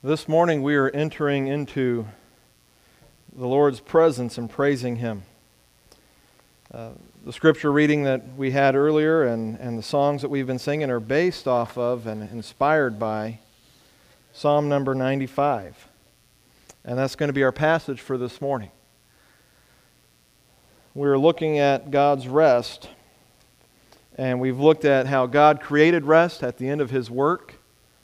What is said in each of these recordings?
This morning we are entering into the Lord's presence and praising Him. The scripture reading that we had earlier and the songs that we've been singing are based off of and inspired by Psalm number 95. And that's going to be our passage for this morning. We're looking at God's rest, and we've looked at how God created rest at the end of His work.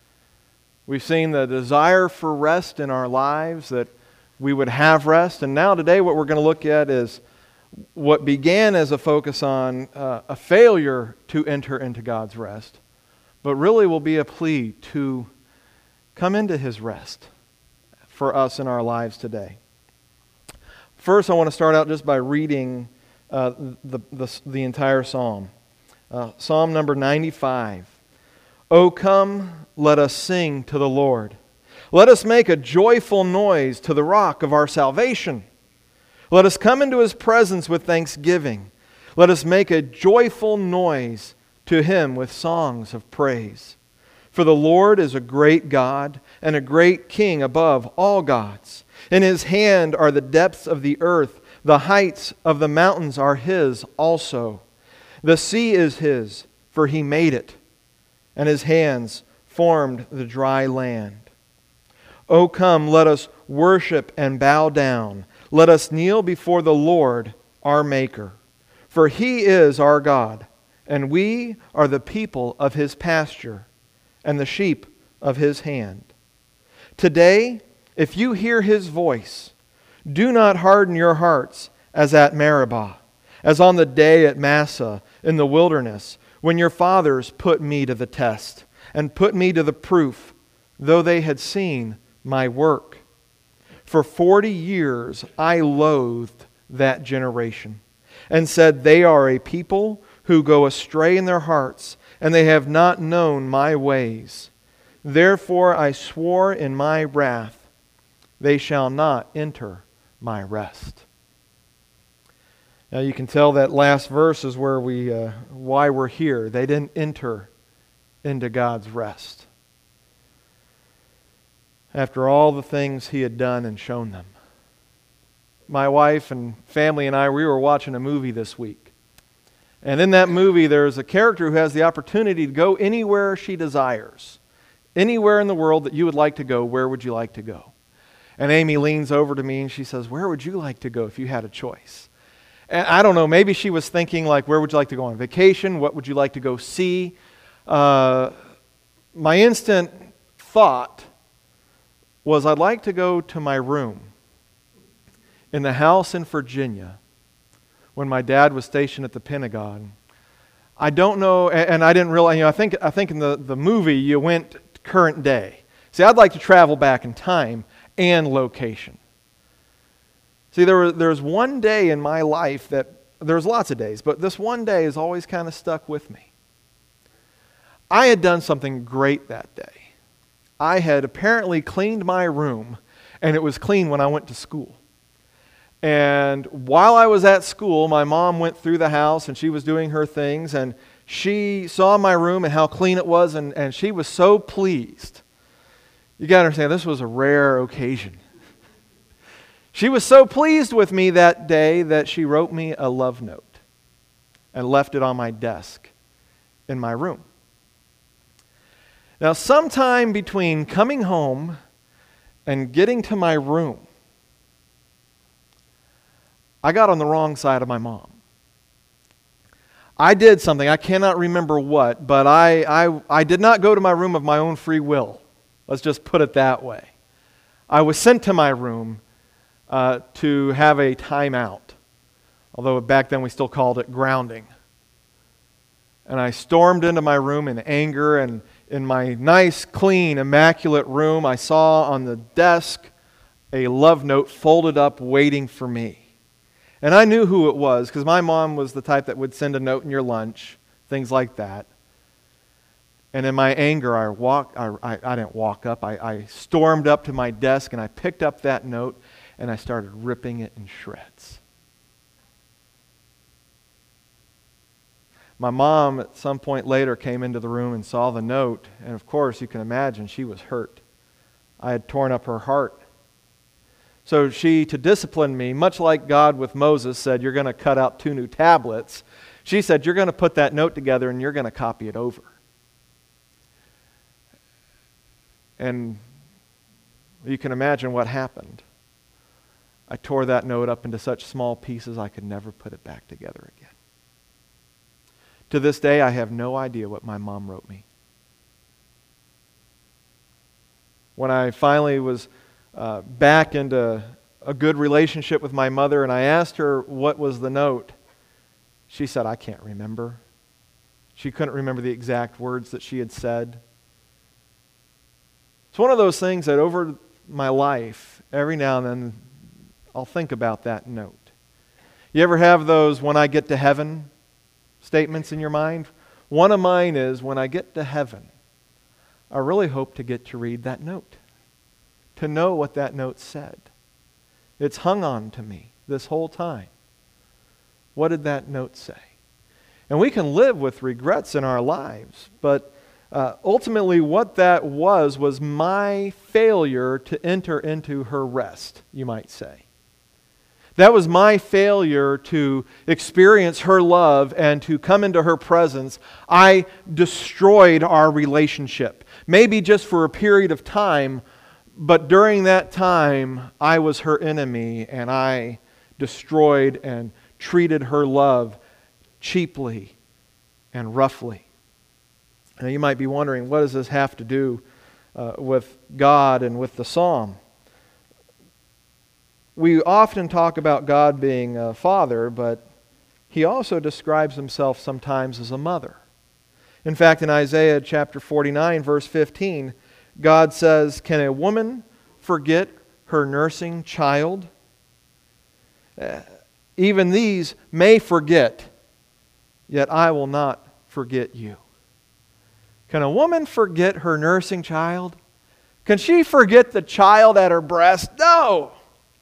We've seen the desire for rest in our lives, that we would have rest. And now today what we're going to look at is what began as a focus on a failure to enter into God's rest, but really will be a plea to come into His rest for us in our lives today. First, I want to start out just by reading the entire psalm. Psalm number 95. O come, let us sing to the Lord. Let us make a joyful noise to the rock of our salvation. Let us come into His presence with thanksgiving. Let us make a joyful noise to Him with songs of praise. For the Lord is a great God and a great King above all gods. In His hand are the depths of the earth. The heights of the mountains are His also. The sea is His, for He made it, and His hands formed the dry land. O come, let us worship and bow down. Let us kneel before the Lord, our Maker. For He is our God, and we are the people of His pasture, and the sheep of His hand. Today, if you hear His voice, do not harden your hearts as at Meribah, as on the day at Massah in the wilderness, when your fathers put me to the test and put me to the proof, though they had seen my work. For 40 years I loathed that generation and said, they are a people who go astray in their hearts, and they have not known my ways. Therefore I swore in my wrath, they shall not enter my rest. Now you can tell that last verse is where why we're here. They didn't enter into God's rest after all the things He had done and shown them. My wife and family and I, we were watching a movie this week. And in that movie, there's a character who has the opportunity to go anywhere she desires. Anywhere in the world that you would like to go, where would you like to go? And Amy leans over to me and she says, where would you like to go if you had a choice? And I don't know, maybe she was thinking like, where would you like to go on vacation? What would you like to go see? My instant thought was I'd like to go to my room in the house in Virginia when my dad was stationed at the Pentagon. I don't know, and I didn't realize, I think in the movie you went current day. See, I'd like to travel back in time and location. See, there's one day in my life there's lots of days, but this one day has always kind of stuck with me. I had done something great that day. I had apparently cleaned my room, and it was clean when I went to school. And while I was at school, my mom went through the house, and she was doing her things, and she saw my room and how clean it was, and she was so pleased. You got to understand, this was a rare occasion. She was so pleased with me that day that she wrote me a love note and left it on my desk in my room. Now, sometime between coming home and getting to my room, I got on the wrong side of my mom. I did something, I cannot remember what, but I did not go to my room of my own free will. Let's just put it that way. I was sent to my room to have a timeout, although back then we still called it grounding. And I stormed into my room in anger, and in my nice, clean, immaculate room, I saw on the desk a love note folded up waiting for me. And I knew who it was, because my mom was the type that would send a note in your lunch, things like that. And in my anger, I didn't walk up. I stormed up to my desk, and I picked up that note, and I started ripping it in shreds. My mom, at some point later, came into the room and saw the note, and of course, you can imagine, she was hurt. I had torn up her heart. So she, to discipline me, much like God with Moses said, you're going to cut out 2 new tablets, she said, you're going to put that note together and you're going to copy it over. And you can imagine what happened. I tore that note up into such small pieces I could never put it back together again. To this day, I have no idea what my mom wrote me. When I finally was back into a good relationship with my mother and I asked her what was the note, she said, I can't remember. She couldn't remember the exact words that she had said. It's one of those things that over my life, every now and then, I'll think about that note. You ever have those when I get to heaven statements in your mind? One of mine is, when I get to heaven, I really hope to get to read that note, to know what that note said. It's hung on to me this whole time. What did that note say? And we can live with regrets in our lives, but ultimately what that was my failure to enter into her rest, you might say. That was my failure to experience her love and to come into her presence. I destroyed our relationship. Maybe just for a period of time, but during that time, I was her enemy and I destroyed and treated her love cheaply and roughly. Now you might be wondering, what does this have to do with God and with the psalm? We often talk about God being a father, but He also describes Himself sometimes as a mother. In fact, in Isaiah chapter 49, verse 15, God says, can a woman forget her nursing child? Even these may forget, yet I will not forget you. Can a woman forget her nursing child? Can she forget the child at her breast? No!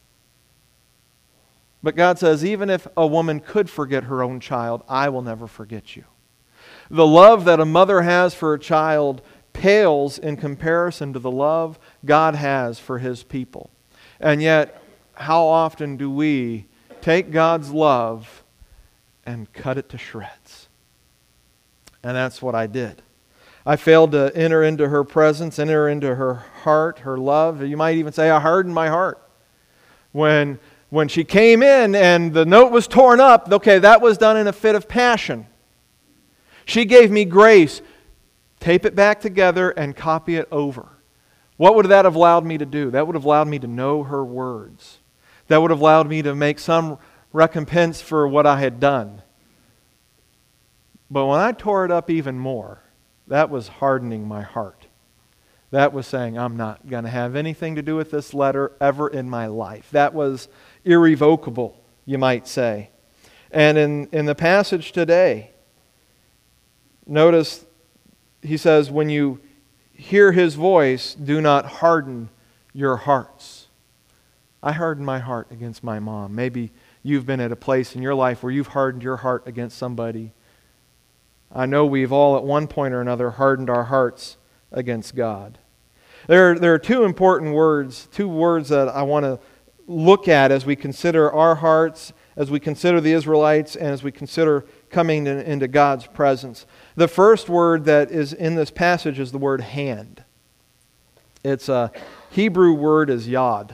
But God says, even if a woman could forget her own child, I will never forget you. The love that a mother has for a child pales in comparison to the love God has for His people. And yet, how often do we take God's love and cut it to shreds? And that's what I did. I failed to enter into her presence, enter into her heart, her love. You might even say I hardened my heart. When she came in and the note was torn up, okay, that was done in a fit of passion. She gave me grace. Tape it back together and copy it over. What would that have allowed me to do? That would have allowed me to know her words. That would have allowed me to make some recompense for what I had done. But when I tore it up even more, that was hardening my heart. That was saying, I'm not going to have anything to do with this letter ever in my life. That was irrevocable, you might say. And in the passage today, notice he says, when you hear His voice, do not harden your hearts. I hardened my heart against my mom. Maybe you've been at a place in your life where you've hardened your heart against somebody. I know we've all at one point or another hardened our hearts against God. There are two important words, two words that I want to look at as we consider our hearts, as we consider the Israelites, and as we consider coming into God's presence. The first word that is in this passage is the word hand. It's a Hebrew word is yod.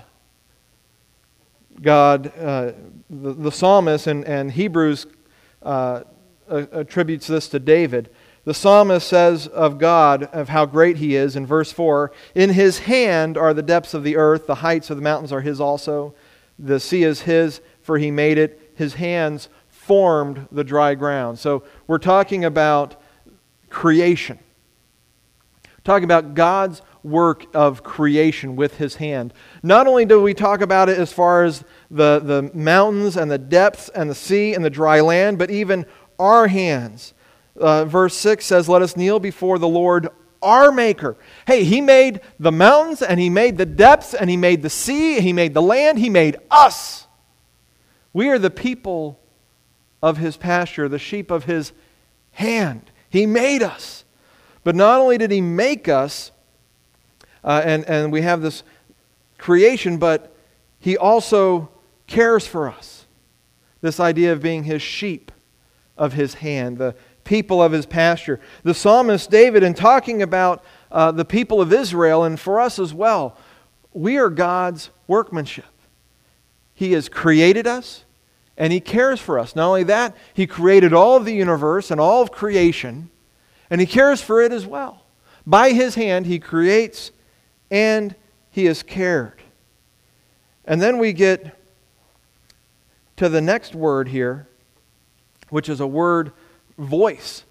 God, the psalmist and Hebrews attributes this to David. The psalmist says of God, of how great He is, in verse 4, in His hand are the depths of the earth, the heights of the mountains are His also. The sea is His, for He made it. His hands formed the dry ground. So we're talking about creation. Talking about God's work of creation with His hand. Not only do we talk about it as far as the mountains and the depths and the sea and the dry land, but even our hands. Verse 6 says, let us kneel before the Lord, our Maker. Hey, He made the mountains, and He made the depths, and He made the sea, He made the land, He made us. We are the people of His pasture, the sheep of His hand. He made us. But not only did He make us, and we have this creation, but He also cares for us. This idea of being His sheep of His hand, the people of His pasture. The psalmist David, in talking about the people of Israel, and for us as well, we are God's workmanship. He has created us, and He cares for us. Not only that, He created all of the universe and all of creation, and He cares for it as well. By His hand, He creates, and He has cared. And then we get to the next word here, which is a word, voice.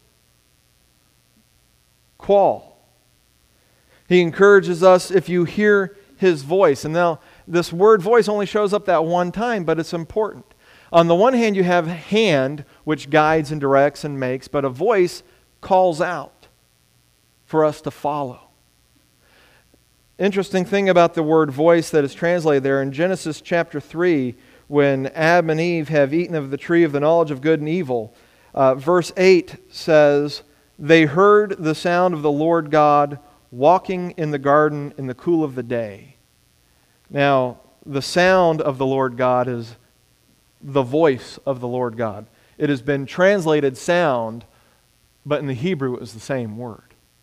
Qual. He encourages us, if you hear His voice. And now, this word voice only shows up that one time, but it's important. On the one hand, you have hand, which guides and directs and makes, but a voice calls out for us to follow. Interesting thing about the word voice that is translated there in Genesis chapter 3, when Adam and Eve have eaten of the tree of the knowledge of good and evil, verse 8 says, "They heard the sound of the Lord God walking in the garden in the cool of the day." Now, the sound of the Lord God is the voice of the Lord God. It has been translated sound, but in the Hebrew it was the same word.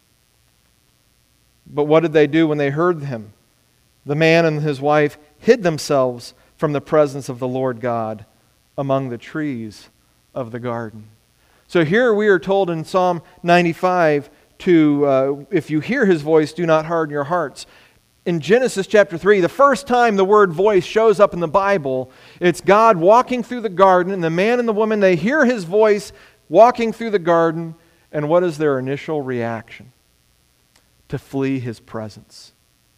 But what did they do when they heard Him? The man and his wife hid themselves from the presence of the Lord God among the trees of the garden. So here we are told in Psalm 95 to, if you hear His voice, do not harden your hearts. In Genesis chapter 3, the first time the word voice shows up in the Bible, it's God walking through the garden, and the man and the woman, they hear His voice walking through the garden, and what is their initial reaction? To flee His presence.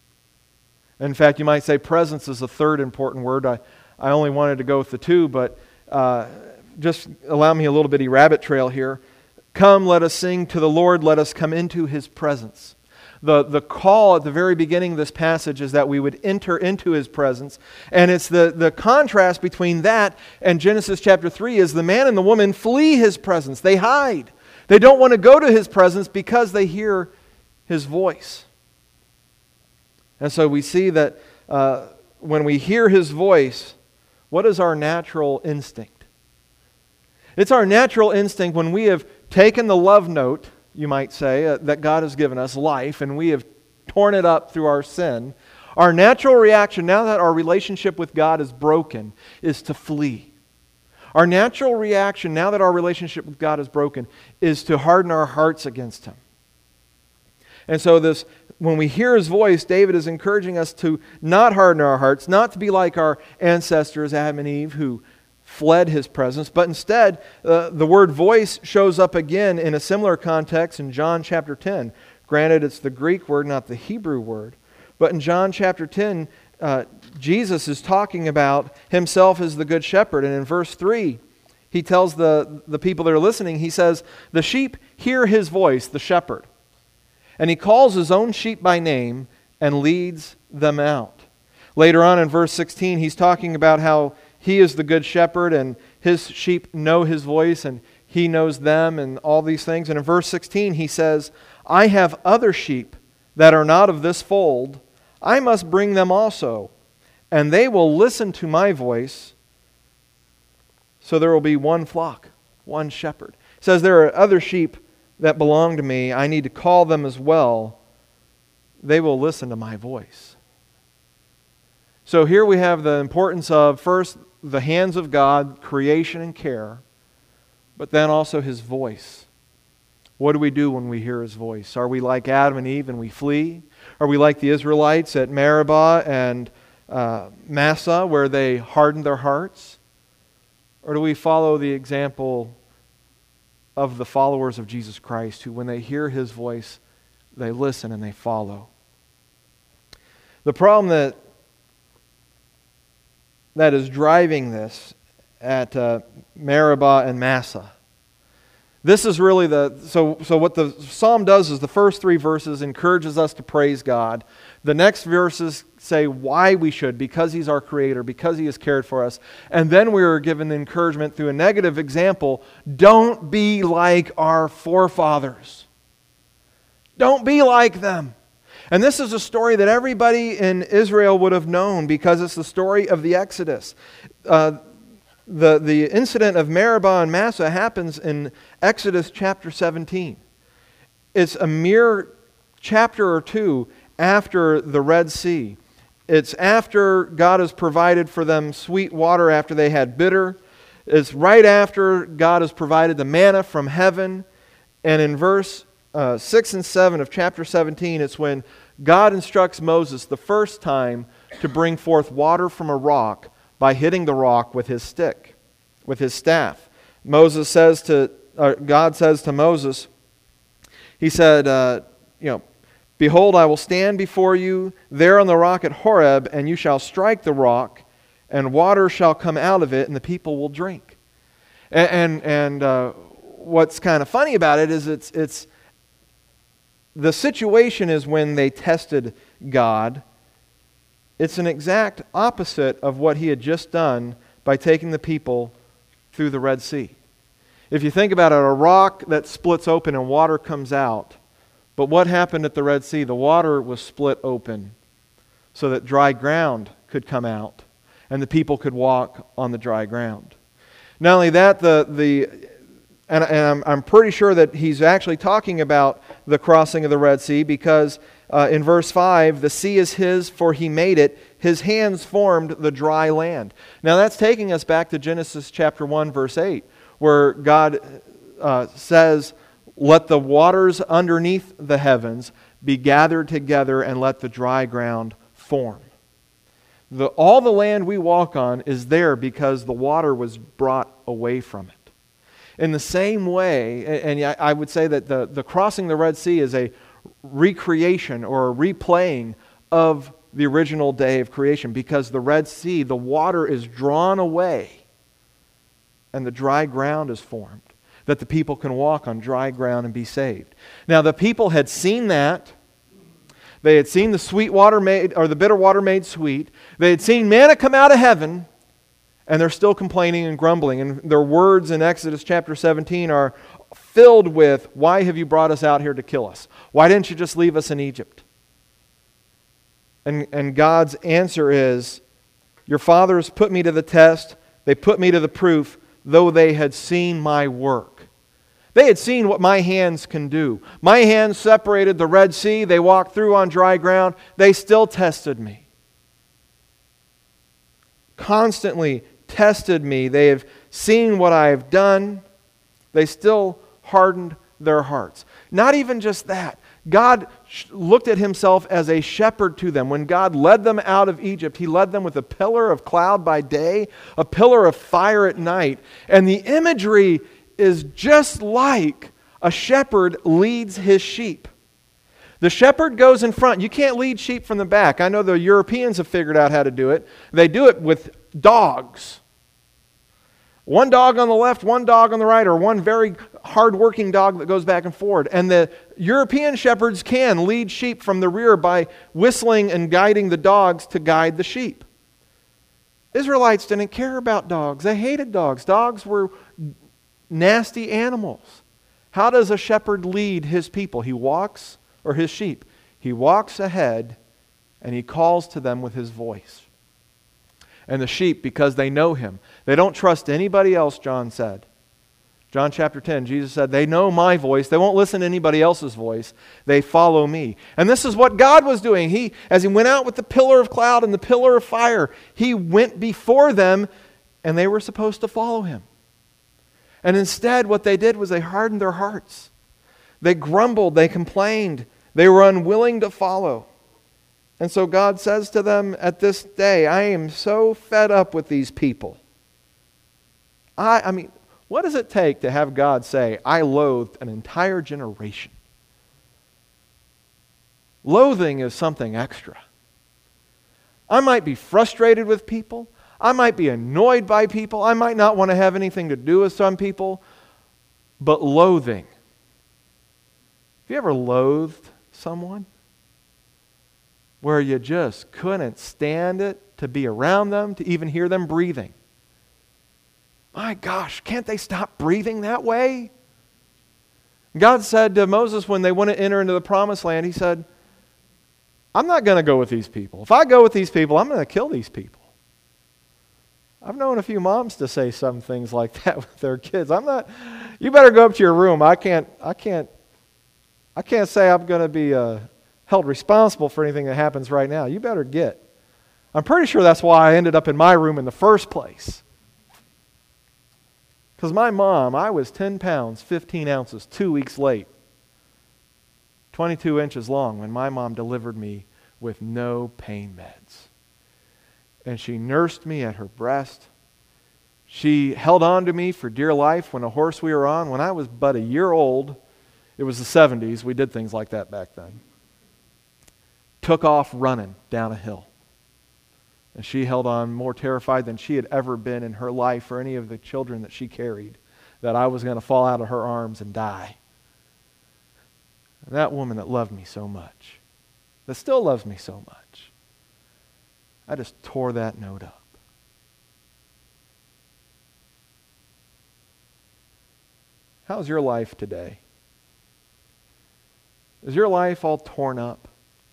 In fact, you might say presence is the third important word. I only wanted to go with the two, but just allow me a little bitty rabbit trail here. Come, let us sing to the Lord, let us come into His presence. The call at the very beginning of this passage is that we would enter into His presence. And it's the contrast between that and Genesis chapter 3 is the man and the woman flee His presence. They hide. They don't want to go to His presence because they hear His voice. And so we see that when we hear His voice, what is our natural instinct? It's our natural instinct when we have taken the love note, you might say, that God has given us, life, and we have torn it up through our sin. Our natural reaction, now that our relationship with God is broken, is to flee. Our natural reaction, now that our relationship with God is broken, is to harden our hearts against Him. And so when we hear His voice, David is encouraging us to not harden our hearts, not to be like our ancestors, Adam and Eve, who fled His presence, but instead, the word voice shows up again in a similar context in John chapter 10. Granted, it's the Greek word, not the Hebrew word. But in John chapter 10, Jesus is talking about Himself as the Good Shepherd. And in verse 3, He tells the people that are listening, He says, "The sheep hear His voice, the shepherd. And He calls His own sheep by name and leads them out." Later on in verse 16, He's talking about how He is the good shepherd and His sheep know His voice and He knows them and all these things. And in verse 16, He says, "I have other sheep that are not of this fold. I must bring them also, and they will listen to my voice. So there will be one flock, one shepherd." He says there are other sheep that belong to me. I need to call them as well. They will listen to my voice. So here we have the importance of, first, the hands of God, creation and care, but then also His voice. What do we do when we hear His voice? Are we like Adam and Eve and we flee? Are we like the Israelites at Meribah and Massah where they hardened their hearts? Or do we follow the example of the followers of Jesus Christ who, when they hear His voice, they listen and they follow? The problem that is driving this at Meribah and Massah. This is really so what the psalm does is the first three verses encourages us to praise God. The next verses say why we should, because He's our Creator, because He has cared for us. And then we are given encouragement through a negative example. Don't be like our forefathers. Don't be like them. And this is a story that everybody in Israel would have known because it's the story of the Exodus. The incident of Meribah and Massah happens in Exodus chapter 17. It's a mere chapter or two after the Red Sea. It's after God has provided for them sweet water after they had bitter. It's right after God has provided the manna from heaven. And in verse 6 and 7 of chapter 17, it's when God instructs Moses the first time to bring forth water from a rock by hitting the rock with his stick, with his staff. God says to Moses, he said, Behold, I will stand before you there on the rock at Horeb, and you shall strike the rock, and water shall come out of it, and the people will drink. And what's kind of funny about it is it's the situation is when they tested God. It's an exact opposite of what he had just done by taking the people through the Red Sea. If you think about it, a rock that splits open and water comes out. But what happened at the Red Sea? The water was split open so that dry ground could come out and the people could walk on the dry ground. Not only that, I'm pretty sure that he's actually talking about the crossing of the Red Sea because in verse 5, the sea is his, for he made it. His hands formed the dry land. Now that's taking us back to Genesis chapter 1, verse 8, where God says, let the waters underneath the heavens be gathered together and let the dry ground form. All the land we walk on is there because the water was brought away from it. In the same way, and I would say that the crossing the Red Sea is a recreation or a replaying of the original day of creation because the Red Sea, the water is drawn away and the dry ground is formed, that the people can walk on dry ground and be saved. Now the people had seen that. They had seen the sweet water made, or the bitter water made sweet. They had seen manna come out of heaven, and they're still complaining and grumbling. And their words in Exodus chapter 17 are filled with, why have you brought us out here to kill us? Why didn't you just leave us in Egypt? And God's answer is, your fathers put me to the test, they put me to the proof, though they had seen my work. They had seen what my hands can do. My hands separated the Red Sea. They walked through on dry ground. They still tested me. Constantly tested me. They have seen what I have done. They still hardened their hearts. Not even just that. God looked at himself as a shepherd to them. When God led them out of Egypt, he led them with a pillar of cloud by day, a pillar of fire at night. And the imagery is just like a shepherd leads his sheep. The shepherd goes in front. You can't lead sheep from the back. I know the Europeans have figured out how to do it. They do it with dogs. One dog on the left, one dog on the right, or one very hard-working dog that goes back and forward. And the European shepherds can lead sheep from the rear by whistling and guiding the dogs to guide the sheep. Israelites didn't care about dogs. They hated dogs. Dogs were nasty animals. How does a shepherd lead his people? He walks, or his sheep. He walks ahead and he calls to them with his voice. And the sheep, because they know him, they don't trust anybody else, John said. John chapter 10, Jesus said, they know my voice. They won't listen to anybody else's voice. They follow me. And this is what God was doing. As he went out with the pillar of cloud and the pillar of fire, he went before them and they were supposed to follow him. And instead, what they did was they hardened their hearts. They grumbled, they complained, they were unwilling to follow. And so God says to them at this day, I am so fed up with these people. I mean, what does it take to have God say, I loathed an entire generation? Loathing is something extra. I might be frustrated with people. I might be annoyed by people. I might not want to have anything to do with some people. But loathing. Have you ever loathed someone? Where you just couldn't stand it to be around them, to even hear them breathing. My gosh, can't they stop breathing that way? God said to Moses when they went to enter into the promised land, he said, I'm not going to go with these people. If I go with these people, I'm going to kill these people. I've known a few moms to say some things like that with their kids. You better go up to your room. I can't say I'm going to be held responsible for anything that happens right now. You better get. I'm pretty sure that's why I ended up in my room in the first place. Because my mom, I was 10 pounds, 15 ounces, 2 weeks late, 22 inches long when my mom delivered me with no pain meds. And she nursed me at her breast. She held on to me for dear life when a horse we were on. When I was but a year old, it was the 70s, we did things like that back then, took off running down a hill. And she held on more terrified than she had ever been in her life or any of the children that she carried, that I was going to fall out of her arms and die. And that woman that loved me so much, that still loves me so much, I just tore that note up. How's your life today? Is your life all torn up?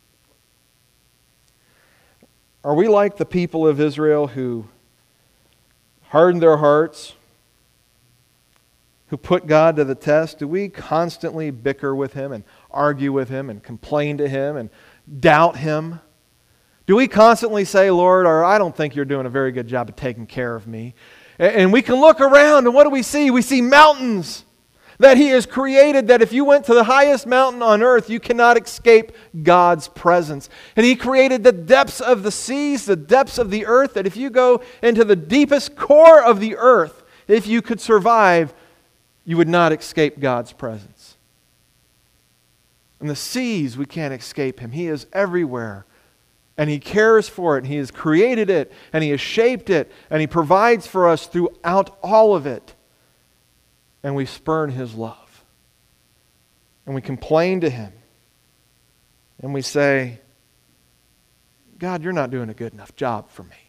Are we like the people of Israel who hardened their hearts, who put God to the test? Do we constantly bicker with Him and argue with Him and complain to Him and doubt Him? Do we constantly say, Lord, or I don't think you're doing a very good job of taking care of me? And we can look around and what do we see? We see mountains that He has created, that if you went to the highest mountain on earth, you cannot escape God's presence. And He created the depths of the seas, the depths of the earth, that if you go into the deepest core of the earth, if you could survive, you would not escape God's presence. And the seas, we can't escape Him. He is everywhere. And He cares for it, and He has created it, and He has shaped it, and He provides for us throughout all of it. And we spurn His love. And we complain to Him. And we say, God, you're not doing a good enough job for me.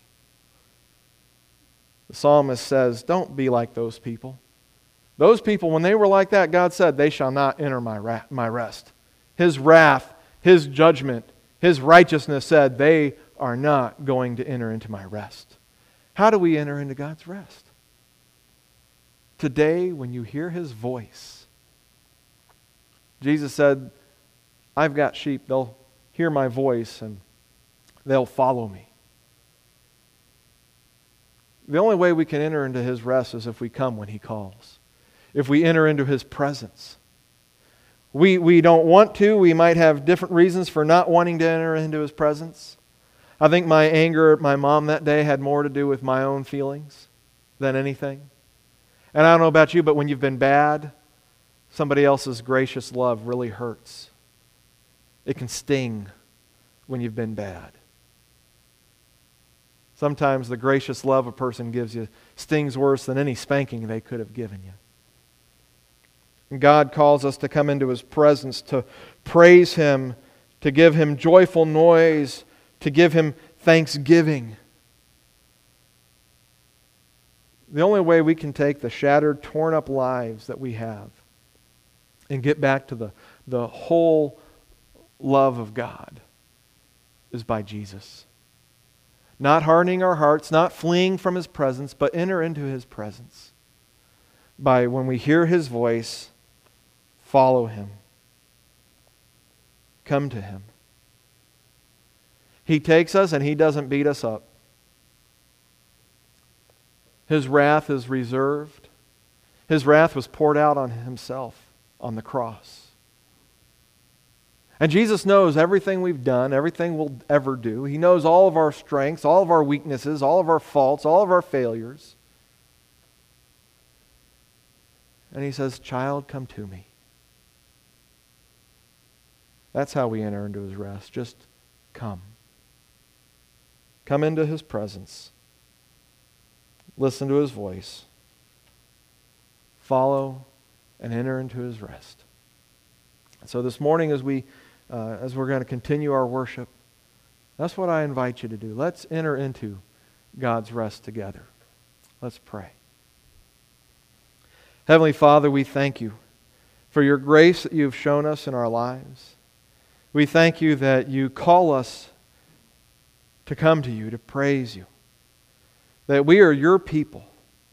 The psalmist says, don't be like those people. Those people, when they were like that, God said, they shall not enter my rest. His wrath, His judgment, His righteousness said, they are not going to enter into my rest. How do we enter into God's rest? Today, when you hear His voice, Jesus said, I've got sheep, they'll hear my voice and they'll follow me. The only way we can enter into His rest is if we come when He calls. If we enter into His presence. We don't want to. We might have different reasons for not wanting to enter into His presence. I think my anger at my mom that day had more to do with my own feelings than anything. And I don't know about you, but when you've been bad, somebody else's gracious love really hurts. It can sting when you've been bad. Sometimes the gracious love a person gives you stings worse than any spanking they could have given you. And God calls us to come into His presence, to praise Him, to give Him joyful noise, to give Him thanksgiving. The only way we can take the shattered, torn up lives that we have and get back to the whole love of God is by Jesus. Not hardening our hearts, not fleeing from His presence, but enter into His presence. By when we hear His voice, follow Him. Come to Him. He takes us and He doesn't beat us up. His wrath is reserved. His wrath was poured out on Himself on the cross. And Jesus knows everything we've done, everything we'll ever do. He knows all of our strengths, all of our weaknesses, all of our faults, all of our failures. And He says, child, come to me. That's how we enter into His rest. Just come. Come into His presence. Listen to His voice. Follow and enter into His rest. So this morning as we're going to continue our worship, that's what I invite you to do. Let's enter into God's rest together. Let's pray. Heavenly Father, we thank You for Your grace that You've shown us in our lives. We thank you that you call us to come to you, to praise you, that we are your people,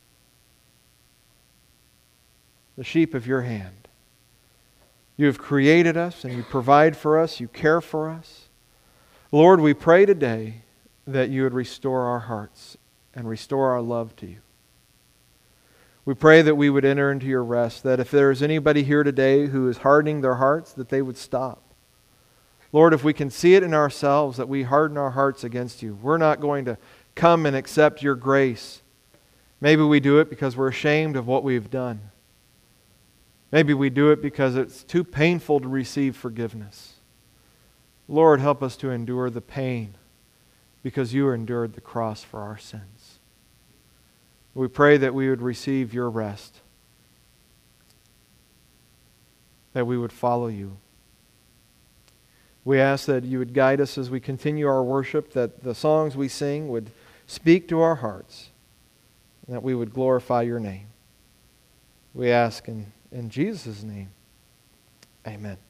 the sheep of your hand. You have created us and you provide for us, you care for us. Lord, we pray today that you would restore our hearts and restore our love to you. We pray that we would enter into your rest, that if there is anybody here today who is hardening their hearts, that they would stop. Lord, if we can see it in ourselves that we harden our hearts against you, we're not going to come and accept your grace. Maybe we do it because we're ashamed of what we've done. Maybe we do it because it's too painful to receive forgiveness. Lord, help us to endure the pain because you endured the cross for our sins. We pray that we would receive your rest, that we would follow you. We ask that you would guide us as we continue our worship, that the songs we sing would speak to our hearts, and that we would glorify your name. We ask in Jesus' name, amen.